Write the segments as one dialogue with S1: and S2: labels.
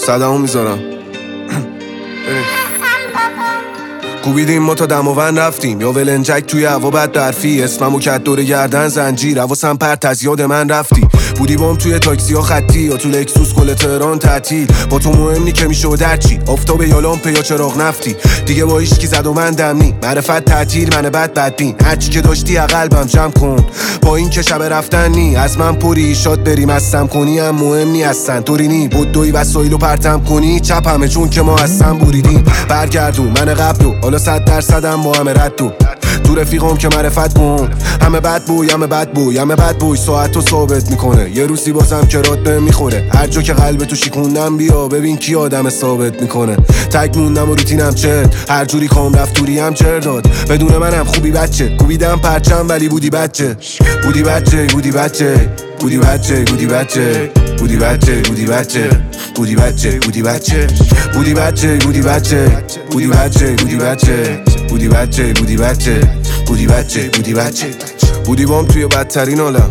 S1: صدامو میذارم. کوبیدیم ما تا دماوند رفتیم، یا ولنجک توی هوا بد درفی، اسممو کت دور گردن زنجیر، حواسم پرت از یاد من رفتی. بودی بام توی تاکسی ها خطی، یا تو لکسوس کل تهران تعطیل. با تو مهم نی که میشه و درچی، آفتاب یا لامپ یا چراغ نفتی. دیگه با هیچکی زد و من دم نی، معرفت تعطیل من بدبین. هرچی که داشتی قلبم جمع کن، با این که شب رفتن نی. از من پری شاد بریم هستم کنی هم مهم نی هستن طوری نی. بدوی وسایلو پرتم کنی چپ همه چون که ما هستم بریدیم. برگردون من قبلو حالا 100% با همه ردو. تو رفیقام که معرفت کن، همه بد بوی همه بد بوی همه بد بوی. ساعتو ثابت میکنه یه روزی بازم که راد نمیخوره. هر جا که قلب تو شیکوندم بیا ببین کی آدم ثابت میکنه. تک موندم و روتینم چرت، هر جوری کام رفت توری هم چر داد. بدون منم خوبی بچه کوبیدم پرچم ولی بودی بچه. بودی بچه بودی بچه بودی بچه بودی بچه بودی بچه بودی بچه بودی بچه بودی بچه بودی بچه بودی بچه بودی بچه بودی بچه بودی بچه بودی بچه بودی بچه بودی بچه. بودی بام توی بدترین عالم،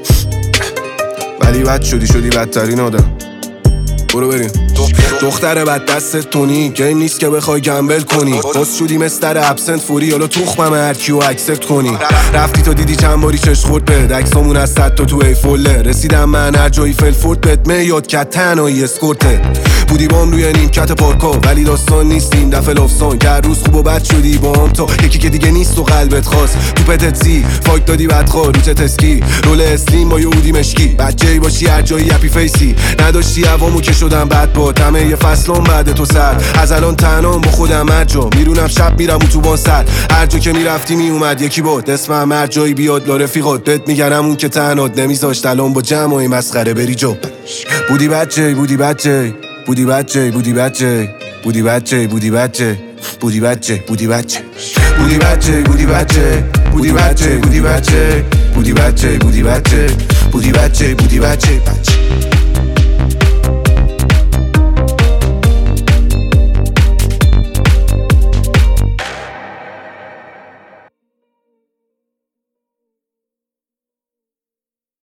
S1: ولی بد شدی بدترین آدم. برو بریم. دختر بد دست تونی گیم نیست که بخوای گمبل کنی. باز شدی مستر ابسنت فوری، حالا توخمم هرکیو اکسپت کنی. رفتی تا دیدی چند باری چش خورد به عکسامون از 100 تا تو ایفوله. رسیدم من هر جایی فلفورد بهت میاد که تنهایی اسکورته. بودی بام روی نیمکت پارکا ولی داستان نیستیم دفعه لافسان. که هر روز خوب و بد شدی با هم تا یکی که دیگه نیست و قلبت خواست. تو پتتسی فاک دادی بدخواه روچه تسکی رول اسلیم با یهودی مشکی. بچه‌ای باشی هر جایی هپی فیسی نداشتی هوامو که شدم بد با همه یه فصلم بعد تو سر. از الان تنهام با خودم هر جا میرونم شب میرم اتوبان سر. هر جا که میرفتی میومد یکی بود اسمم هر جایی بیاد لا رفیقات بهت میگنم اون که تنهات نمیذاشت الان با جمعای مسخره بری جا. بودی بچه بودی بچه بودی بچه بودی بچه بودی بچه بودی بچه بودی بچه بودی بچه بودی بچه بودی بچه بودی بچه بودی بچه بودی بچه بودی بچه بودی بچه بودی بچه.